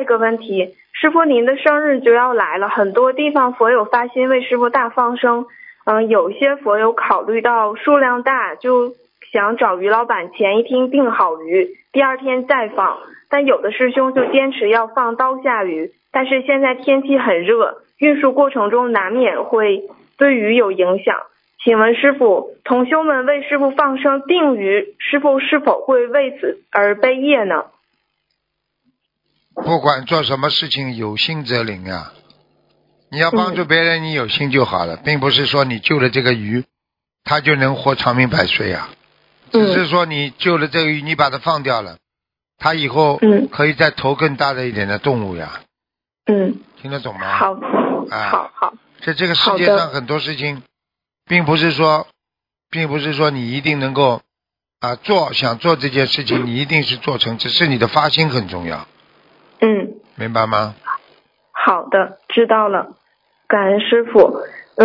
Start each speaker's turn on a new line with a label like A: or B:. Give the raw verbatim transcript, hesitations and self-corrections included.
A: 个问题，师傅您的生日就要来了，很多地方佛友发心为师傅大放生，嗯，有些佛友考虑到数量大，就想找鱼老板前一天订好鱼，第二天再放，但有的师兄就坚持要放刀下鱼，但是现在天气很热，运输过程中难免会对鱼有影响。请问师傅，同修们为师傅放生定鱼，师傅是否会为此而背业呢？
B: 不管做什么事情，有心则灵啊！你要帮助别人，你有心就好了，并不是说你救了这个鱼，它就能活长命百岁啊。只是说你救了这个鱼，你把它放掉了，它以后可以再投更大的一点的动物呀。
A: 嗯，
B: 听得懂吗？
A: 好，
B: 啊、
A: 好好。
B: 在这个世界上很多事情，并不是说，并不是说你一定能够啊做想做这件事情，你一定是做成，只是你的发心很重要。
A: 嗯，
B: 明白吗？
A: 好的，知道了，感恩师傅。